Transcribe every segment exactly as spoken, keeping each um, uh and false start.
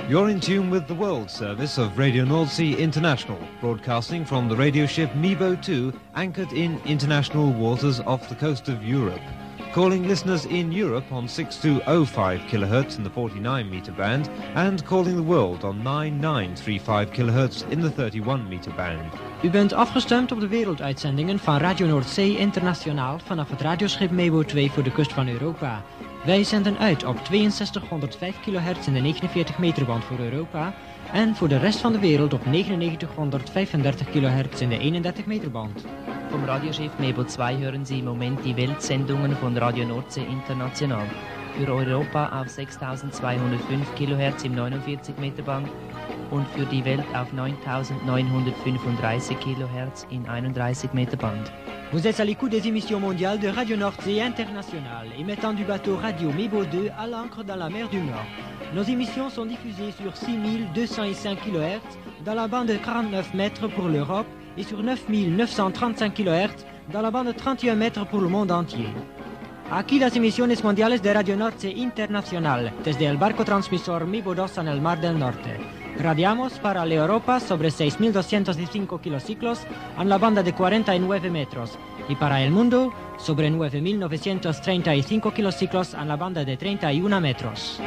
You're in tune with the World Service of Radio Nordsee International, broadcasting from the radio ship Mebo two, anchored in international waters off the coast of Europe. Calling listeners in Europe on six two zero five kilohertz in the forty-nine meter band, and calling the world on nine nine three five kilohertz in the thirty-one meter band. U bent afgestemd op de werelduitzendingen van Radio Noordzee Internationaal vanaf het radioschip Mebo twee voor de kust van Europa. Wij zenden uit op tweeënzestighonderdvijf kilohertz in de negenenveertig meter band voor Europa en voor de rest van de wereld op negenennegentighonderdvijfendertig kilohertz in de eenendertig meter band. Vom Radioschiff Mebo zwei hören Sie im Moment die Weltsendungen von Radio Nordsee International. Für Europa auf sechstausendzweihundertfünf Kilohertz im neunundvierzig Meter Band und für die Welt auf neuntausendneunhundertfünfunddreißig Kilohertz in einunddreißig Meter Band. Vous êtes à l'écoute des émissions mondiales de Radio Nordsee International, émettant du bateau Radio Mebo deux à l'ancre dans la mer du Nord. Nos émissions sont diffusées sur six mille deux cent cinq kilohertz dans la bande de quarante-neuf mètres pour l'Europe et sur neuf mille neuf cent treinta-cinq kilohertz dans la bande de trente et un mètres pour le monde entier. Aquí las emisiones mundiales de Radio Nordsee Internacional, desde el barco transmisor Mebo dos en el Mar del Norte. Radiamos para la Europa sobre seis mil doscientos cinco kilociclos en la banda de cuarenta y nueve metros y para el mundo sobre nueve mil novecientos treinta y cinco kilociclos en la banda de treinta y uno metros.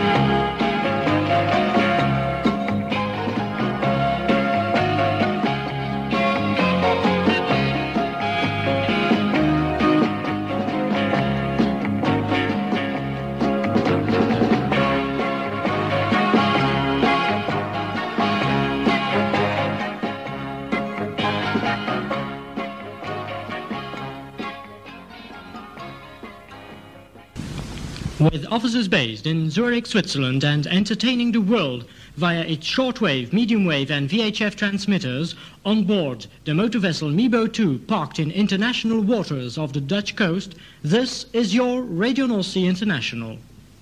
With offices based in Zurich, Switzerland, and entertaining the world via its shortwave, medium wave, and V H F transmitters on board the motor vessel Mebo two, parked in international waters of the Dutch coast, this is your Radio Nordsee International.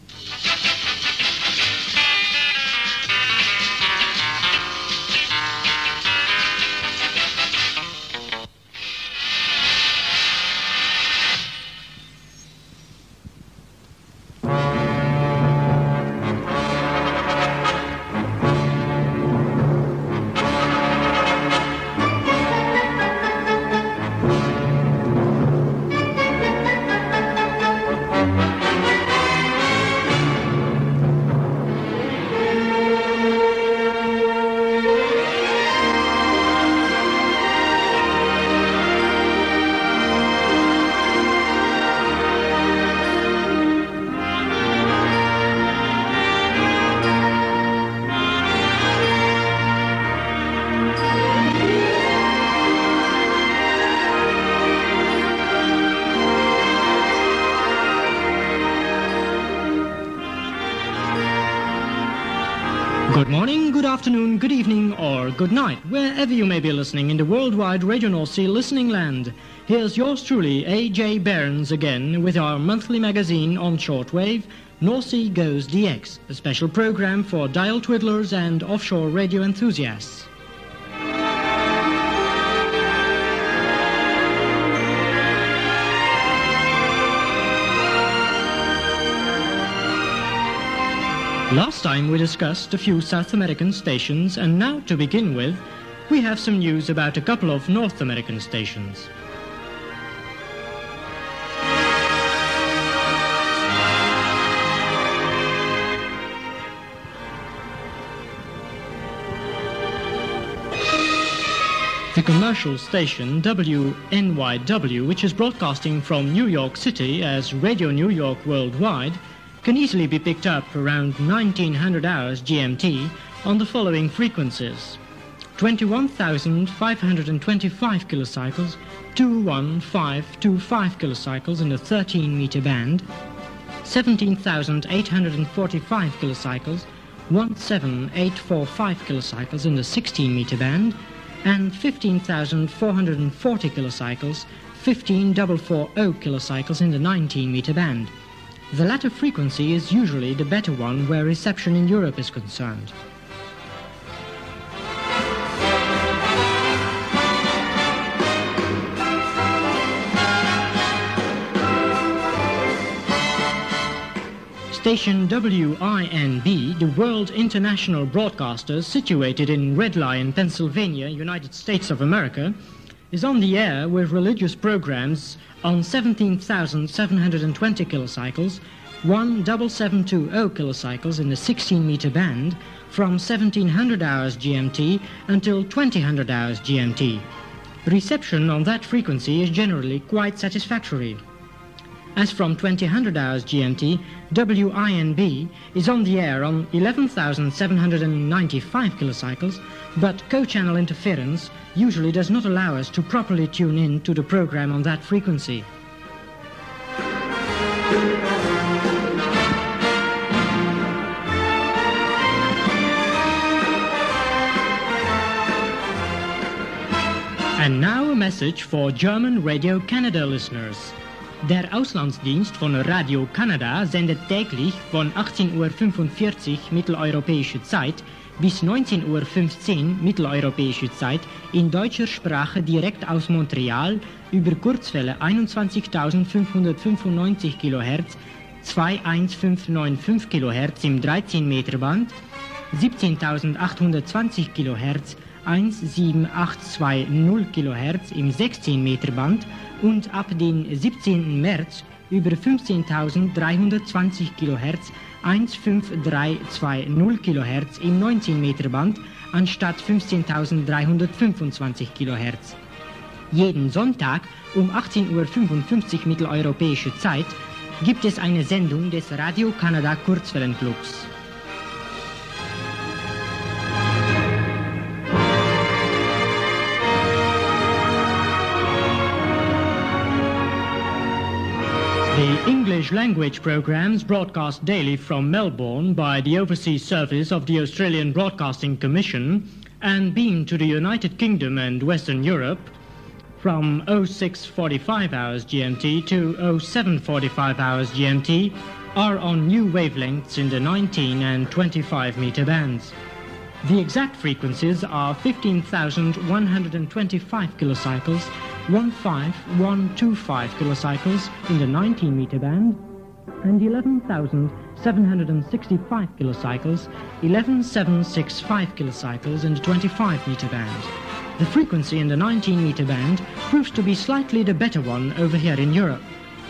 Good morning, good afternoon, good evening, or good night, wherever you may be listening in the worldwide Radio Nordsee listening land. Here's yours truly, A J Behrens, again with our monthly magazine on shortwave, Nordsee Goes D X, a special program for dial twiddlers and offshore radio enthusiasts. Last time we discussed a few South American stations, and now to begin with, we have some news about a couple of North American stations. The commercial station W N Y W, which is broadcasting from New York City as Radio New York Worldwide, can easily be picked up around nineteen hundred hours G M T on the following frequencies: twenty-one thousand five hundred twenty-five kilocycles, two one five two five kilocycles in the thirteen meter band, seventeen thousand eight hundred forty-five kilocycles, one seven eight four five kilocycles in the sixteen meter band, and fifteen thousand four hundred forty kilocycles, fifteen thousand four hundred forty kilocycles in the nineteen meter band. The latter frequency is usually the better one where reception in Europe is concerned. Station W I N B, the World International Broadcaster, situated in Red Lion, Pennsylvania, United States of America, is on the air with religious programs on seventeen thousand seven hundred twenty kilocycles, one seven seven two zero kilocycles in the sixteen meter band from seventeen hundred hours G M T until twenty hundred hours G M T. Reception on that frequency is generally quite satisfactory. As from twenty hundred hours G M T, W I N B is on the air on eleven thousand seven hundred ninety-five kilocycles, but co-channel interference usually does not allow us to properly tune in to the program on that frequency. And now a message for German Radio Canada listeners. Der Auslandsdienst von Radio Kanada sendet täglich von achtzehn Uhr fünfundvierzig mitteleuropäische Zeit bis neunzehn Uhr fünfzehn mitteleuropäische Zeit in deutscher Sprache direkt aus Montreal über Kurzwelle einundzwanzigtausendfünfhundertfünfundneunzig Kilohertz, fünfzehn Kilohertz im dreizehn Meter Band, siebzehntausendachthundertzwanzig Kilohertz, siebzehn achthundertzweißig Kilohertz im sechzehn Meter Band und ab den siebzehnten März über fünfzehntausenddreihundertzwanzig Kilohertz, fünfzehn Kilohertz im neunzehn Meter Band anstatt fünfzehntausenddreihundertfünfundzwanzig Kilohertz. Jeden Sonntag um achtzehn Uhr fünfundfünfzig mitteleuropäische Zeit gibt es eine Sendung des Radio Kanada Kurzwellenclubs. The English language programs broadcast daily from Melbourne by the Overseas Service of the Australian Broadcasting Commission and beamed to the United Kingdom and Western Europe from oh six forty-five hours G M T to oh seven forty-five hours G M T are on new wavelengths in the nineteen and twenty-five meter bands. The exact frequencies are fifteen thousand one hundred twenty-five kilocycles, fifteen thousand one hundred twenty-five kilocycles in the nineteen meter band, and eleven thousand seven hundred sixty-five kilocycles, eleven thousand seven hundred sixty-five kilocycles in the twenty-five meter band. The frequency in the nineteen meter band proves to be slightly the better one over here in Europe.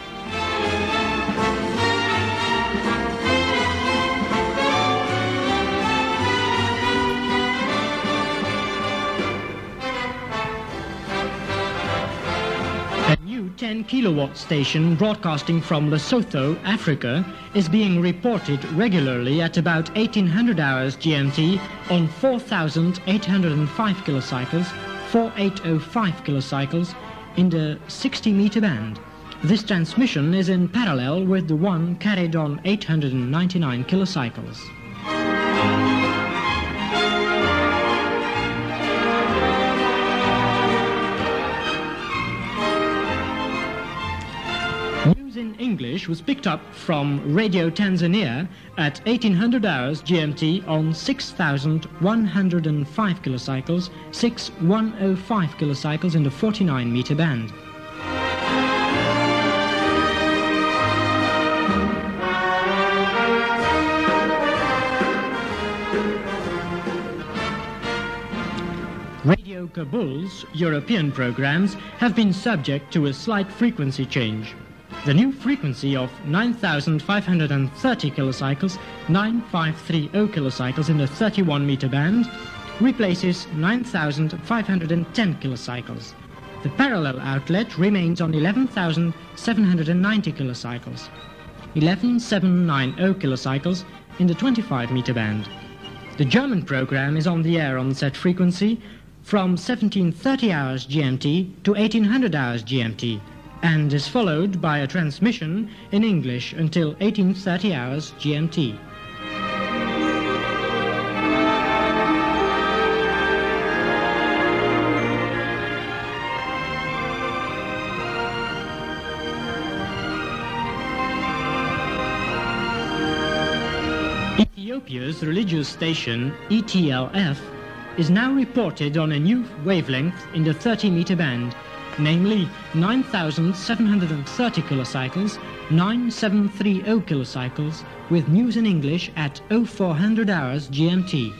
ten kilowatt station broadcasting from Lesotho, Africa, is being reported regularly at about eighteen hundred hours G M T on four thousand eight hundred five kilocycles, forty-eight oh five kilocycles in the sixty meter band. This transmission is in parallel with the one carried on eight hundred ninety-nine kilocycles. In English was picked up from Radio Tanzania at eighteen hundred hours G M T on six thousand one hundred five kilocycles, six thousand one hundred five kilocycles in the forty-nine meter band. Radio Kabul's European programs have been subject to a slight frequency change. The new frequency of nine thousand five hundred thirty kilocycles, nine thousand five hundred thirty kilocycles in the thirty-one meter band, replaces nine thousand five hundred ten kilocycles. The parallel outlet remains on eleven thousand seven hundred ninety kilocycles, eleven thousand seven hundred ninety kilocycles in the twenty-five meter band. The German program is on the air on that frequency from seventeen thirty hours G M T to eighteen hundred hours G M T, and is followed by a transmission in English until eighteen thirty hours G M T. Ethiopia's religious station, E T L F, is now reported on a new wavelength in the thirty meter band, namely nine thousand seven hundred thirty kilocycles, nine seven three zero kilocycles, with news in English at oh four hundred hours G M T.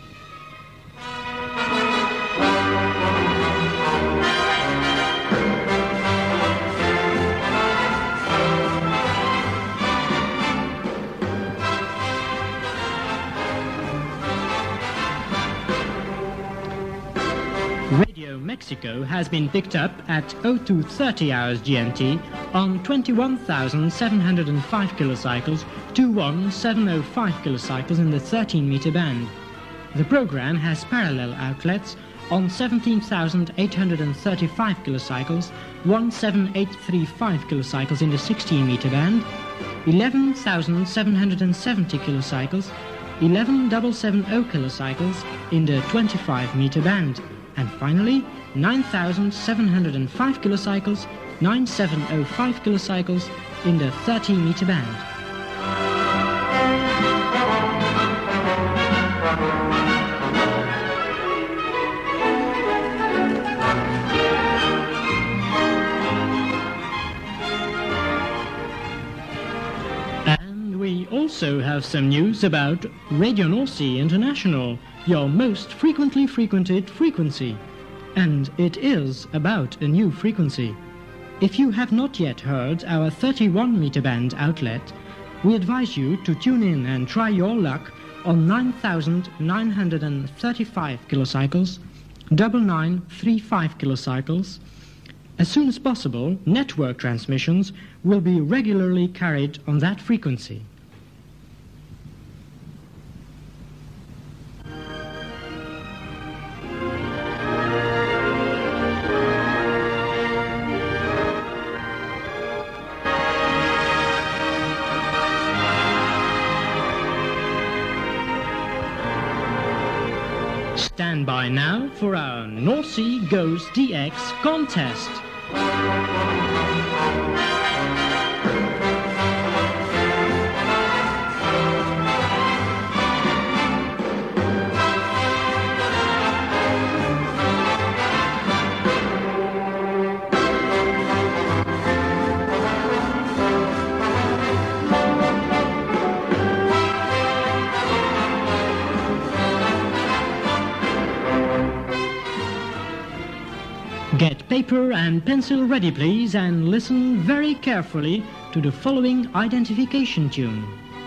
Radio Mexico has been picked up at oh two thirty hours G M T on twenty-one thousand seven hundred five kilocycles, twenty-one thousand seven hundred five kilocycles in the thirteen meter band. The program has parallel outlets on seventeen thousand eight hundred thirty-five kilocycles, seventeen thousand eight hundred thirty-five kilocycles in the sixteen meter band, eleven thousand seven hundred seventy kilocycles, eleven thousand seven hundred seventy kilocycles in the twenty-five meter band. And finally, nine thousand seven hundred five kilocycles, nine thousand seven hundred five kilocycles in the thirty meter band. And we also have some news about Radio North Sea International, your most frequently frequented frequency. And it is about a new frequency. If you have not yet heard our thirty-one meter band outlet, we advise you to tune in and try your luck on nine thousand nine hundred thirty-five kilocycles, nine nine thirty-five kilocycles. As soon as possible, network transmissions will be regularly carried on that frequency. Stand by now for our North Sea Goes D X contest. Get paper and pencil ready, please, and listen very carefully to the following identification tune.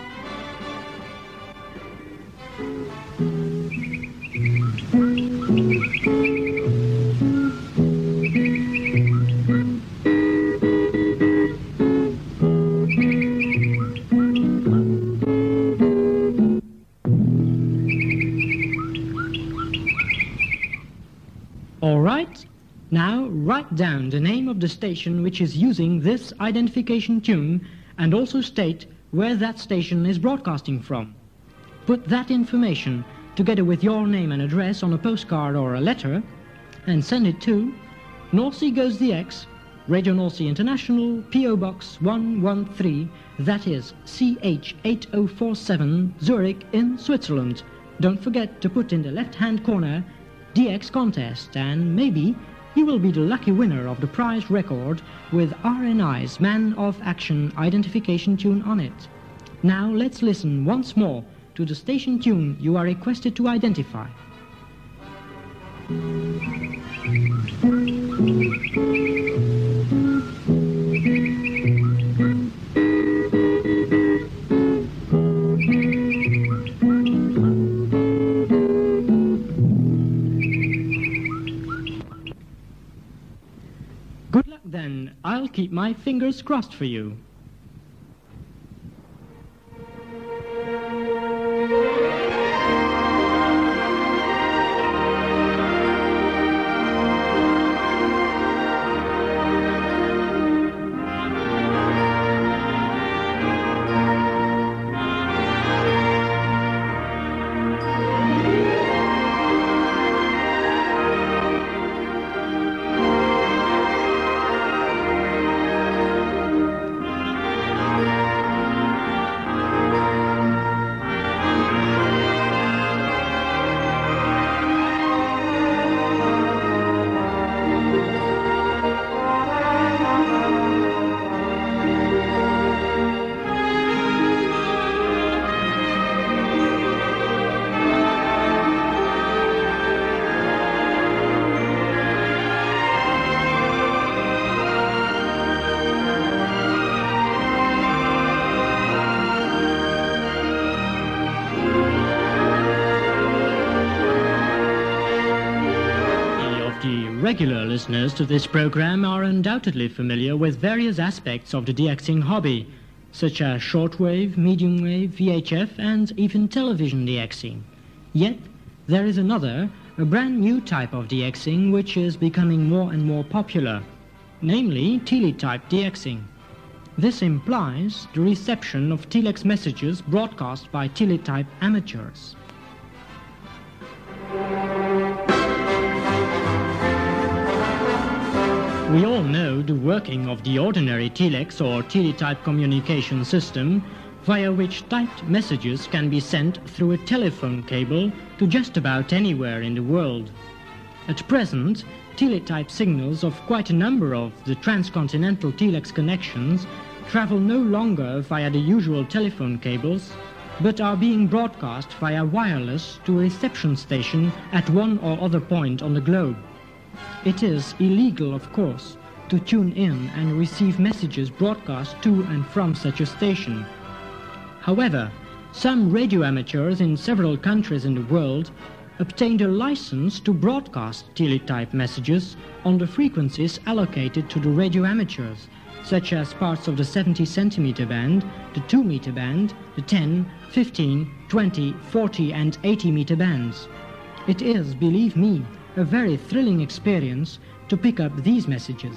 All right. Now write down the name of the station which is using this identification tune and also state where that station is broadcasting from. Put that information together with your name and address on a postcard or a letter and send it to North Sea Goes D X, Radio North Sea International, P O Box one one three, that is C H eight oh four seven, Zurich in Switzerland. Don't forget to put in the left-hand corner D X contest, and maybe you will be the lucky winner of the prize record with R N I's Man of Action identification tune on it. Now let's listen once more to the station tune you are requested to identify. Good luck then. I'll keep my fingers crossed for you. regular listeners to this program are undoubtedly familiar with various aspects of the DXing hobby, such as shortwave, medium wave, V H F, and even television DXing. Yet, there is another, a brand new type of DXing which is becoming more and more popular, namely teletype DXing. This implies the reception of telex messages broadcast by teletype amateurs. We all know the working of the ordinary telex or teletype communication system, via which typed messages can be sent through a telephone cable to just about anywhere in the world. At present, teletype signals of quite a number of the transcontinental telex connections travel no longer via the usual telephone cables, but are being broadcast via wireless to a reception station at one or other point on the globe. It is illegal, of course, to tune in and receive messages broadcast to and from such a station. However, some radio amateurs in several countries in the world obtained a license to broadcast teletype messages on the frequencies allocated to the radio amateurs, such as parts of the seventy centimeter band, the two meter band, the ten, fifteen, twenty, forty and eighty meter bands. It is, believe me, a very thrilling experience to pick up these messages.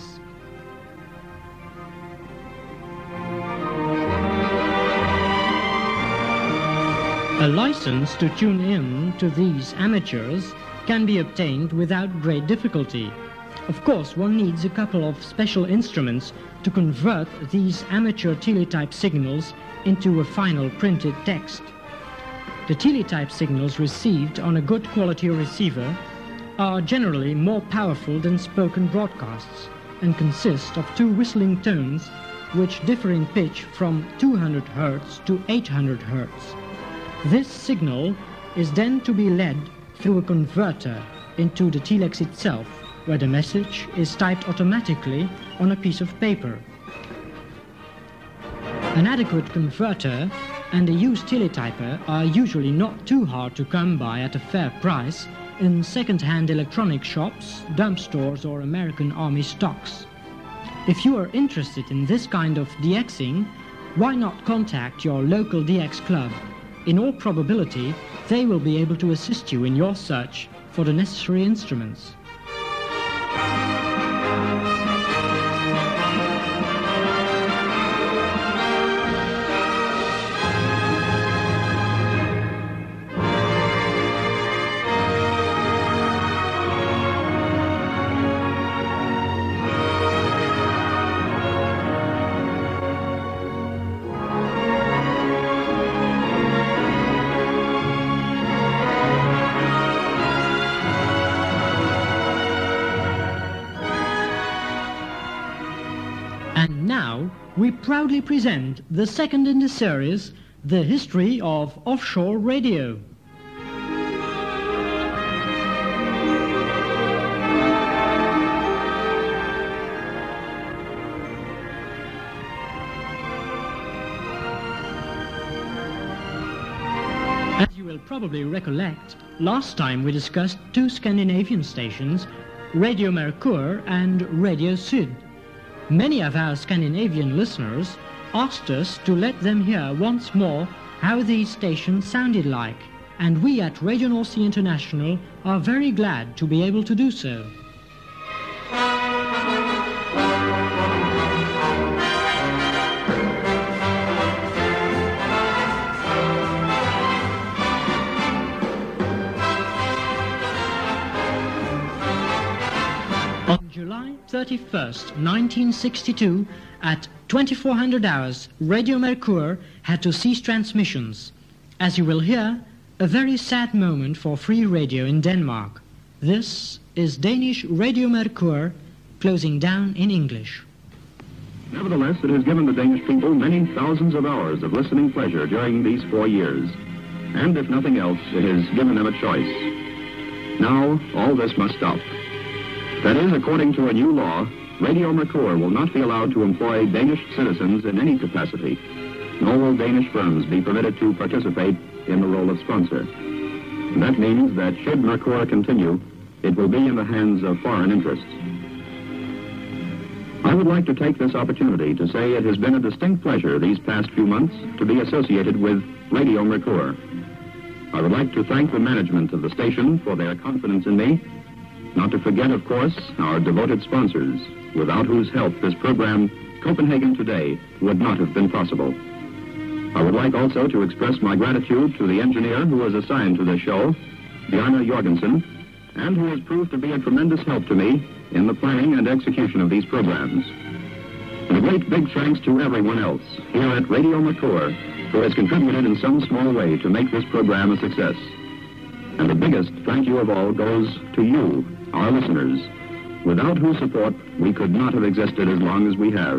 A license to tune in to these amateurs can be obtained without great difficulty. Of course, one needs a couple of special instruments to convert these amateur teletype signals into a final printed text. The teletype signals received on a good quality receiver are generally more powerful than spoken broadcasts and consist of two whistling tones which differ in pitch from two hundred hertz to eight hundred hertz. This signal is then to be led through a converter into the telex itself, where the message is typed automatically on a piece of paper. An adequate converter and a used teletyper are usually not too hard to come by at a fair price in second-hand electronic shops, dump stores or American Army stocks. If you are interested in this kind of DXing, why not contact your local D X club? In all probability, they will be able to assist you in your search for the necessary instruments. We proudly present the second in the series, The History of Offshore Radio. As you will probably recollect, last time we discussed two Scandinavian stations, Radio Mercur and Radio Syd. Many of our Scandinavian listeners asked us to let them hear once more how these stations sounded like, and we at Radio North Sea International are very glad to be able to do so. On July thirty-first, nineteen sixty-two, at twenty-four hundred hours, Radio Mercur had to cease transmissions. As you will hear, a very sad moment for free radio in Denmark. This is Danish Radio Mercur closing down in English. Nevertheless, it has given the Danish people many thousands of hours of listening pleasure during these four years. And if nothing else, it has given them a choice. Now, all this must stop. That is, according to a new law, Radio Mercur will not be allowed to employ Danish citizens in any capacity, nor will Danish firms be permitted to participate in the role of sponsor. And that means that should Mercur continue, it will be in the hands of foreign interests. I would like to take this opportunity to say it has been a distinct pleasure these past few months to be associated with Radio Mercure. I would like to thank the management of the station for their confidence in me, not to forget, of course, our devoted sponsors, without whose help this program, Copenhagen Today, would not have been possible. I would like also to express my gratitude to the engineer who was assigned to the show, Bjarne Jorgensen, and who has proved to be a tremendous help to me in the planning and execution of these programs. And a great big thanks to everyone else here at Radio Mercure who has contributed in some small way to make this program a success. And the biggest thank you of all goes to you, our listeners, without whose support we could not have existed as long as we have.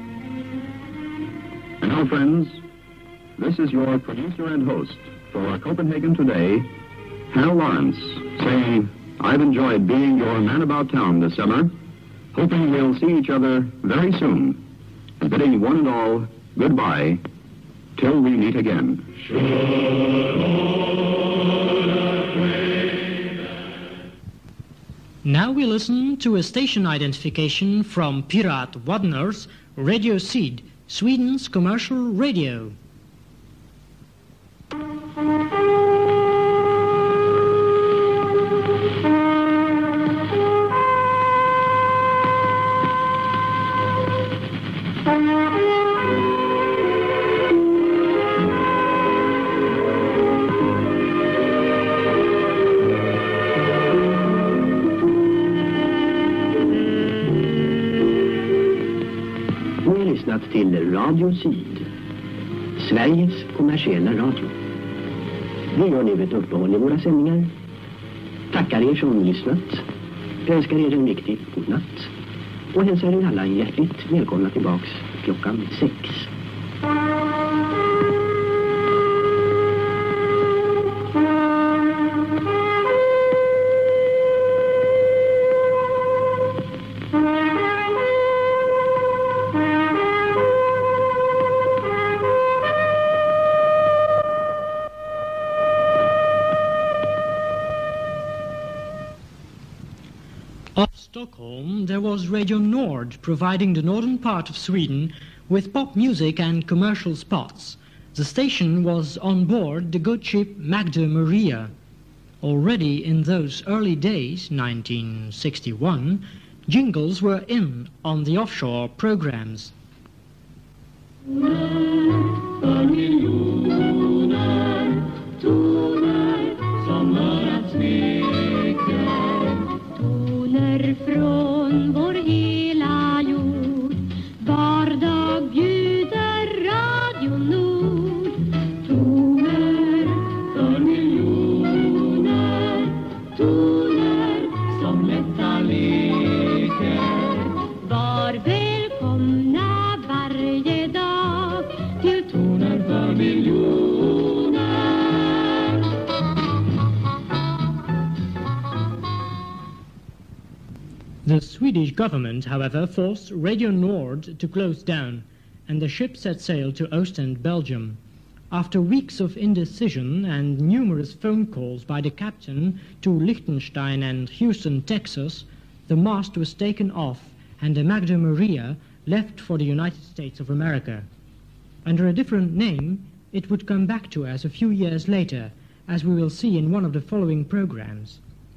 And now, friends, this is your producer and host for Copenhagen Today, Hal Lawrence, saying, I've enjoyed being your man about town this summer, hoping we'll see each other very soon, and bidding one and all goodbye till we meet again. Now we listen to a station identification from Pirat Wadner's Radio Seed, Sweden's commercial radio. Till Radio Syd, Sveriges kommersiella radio. Vi gör nu ett uppehåll i våra sändningar. Tackar er som lyssnat. Önskar er en riktigt god natt. Och hälsar er alla hjärtligt välkomna tillbaks klockan sex. Stockholm, there was Radio Nord providing the northern part of Sweden with pop music and commercial spots. The station was on board the good ship Magda Maria. Already in those early days, nineteen sixty-one, jingles were in on the offshore programs. Från vår hela jord, vardag bjuder Radio Nord. Toner för miljoner, toner som lätta leker. Var välkomna varje dag till toner för miljoner. The Swedish government, however, forced Radio Nord to close down, and the ship set sail to Ostend, Belgium. After weeks of indecision and numerous phone calls by the captain to Liechtenstein and Houston, Texas, the mast was taken off and the Magda Maria left for the United States of America. Under a different name, it would come back to us a few years later, as we will see in one of the following programs.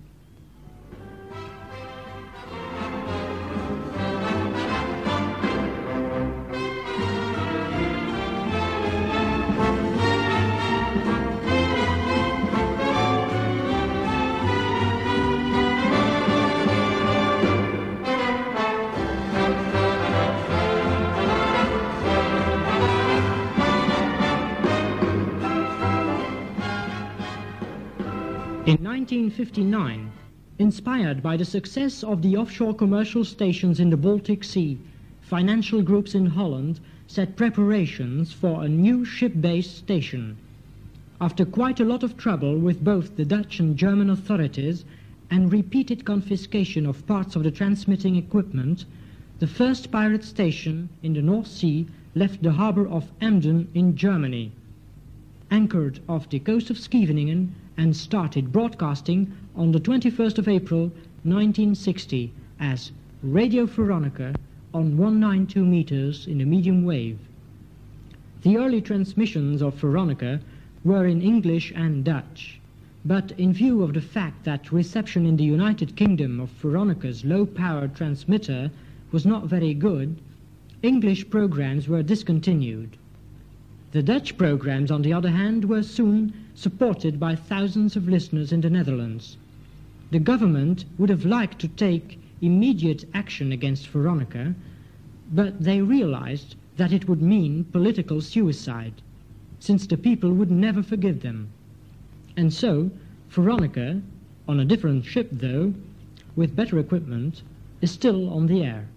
In nineteen fifty-nine, inspired by the success of the offshore commercial stations in the Baltic Sea, financial groups in Holland set preparations for a new ship-based station. After quite a lot of trouble with both the Dutch and German authorities and repeated confiscation of parts of the transmitting equipment, the first pirate station in the North Sea left the harbor of Emden in Germany. anchored off the coast of Scheveningen and started broadcasting on the twenty-first of April nineteen sixty as Radio Veronica on one hundred ninety-two meters in a medium wave. The early transmissions of Veronica were in English and Dutch, but in view of the fact that reception in the United Kingdom of Veronica's low-power transmitter was not very good, English programs were discontinued. The Dutch programs, on the other hand, were soon supported by thousands of listeners in the Netherlands. The government would have liked to take immediate action against Veronica, but they realized that it would mean political suicide, since the people would never forgive them. And so, Veronica, on a different ship though, with better equipment, is still on the air.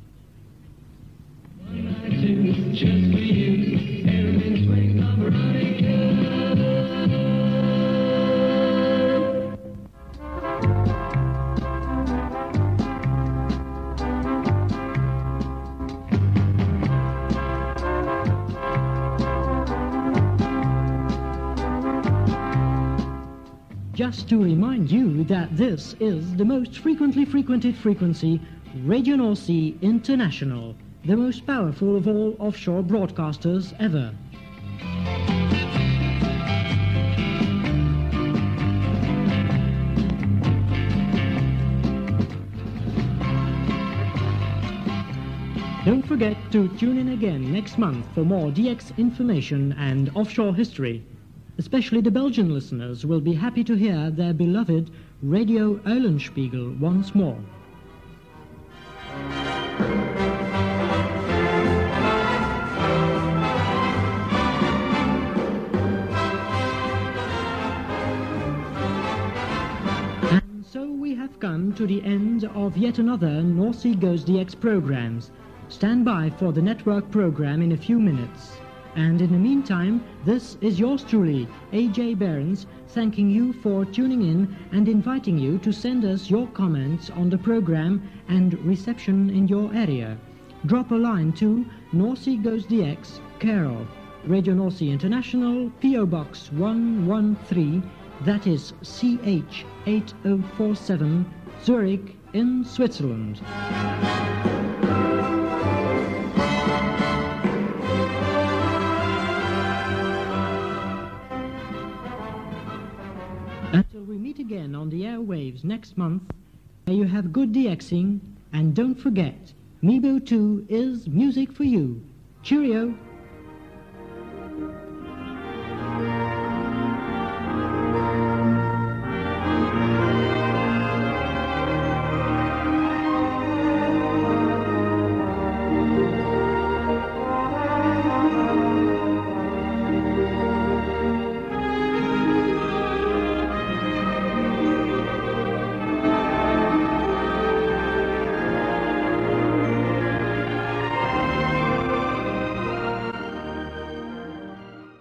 Just for you, everything's waiting on Veronica. Just to remind you that this is the most frequently frequented frequency, Radio North Sea International, the most powerful of all offshore broadcasters ever. Don't forget to tune in again next month for more D X information and offshore history. Especially the Belgian listeners will be happy to hear their beloved Radio Eulenspiegel once more. And so we have come to the end of yet another North Sea Goes D X programs. Stand by for the network program in a few minutes. And in the meantime, this is yours truly, A J Behrens, thanking you for tuning in and inviting you to send us your comments on the program and reception in your area. Drop a line to North Sea Goes D X, care of Radio North Sea International, P O Box one one three, that is C H eight oh four seven, Zurich in Switzerland. Until we meet again on the airwaves next month, may you have good DXing, and don't forget, Mebo two is music for you. Cheerio!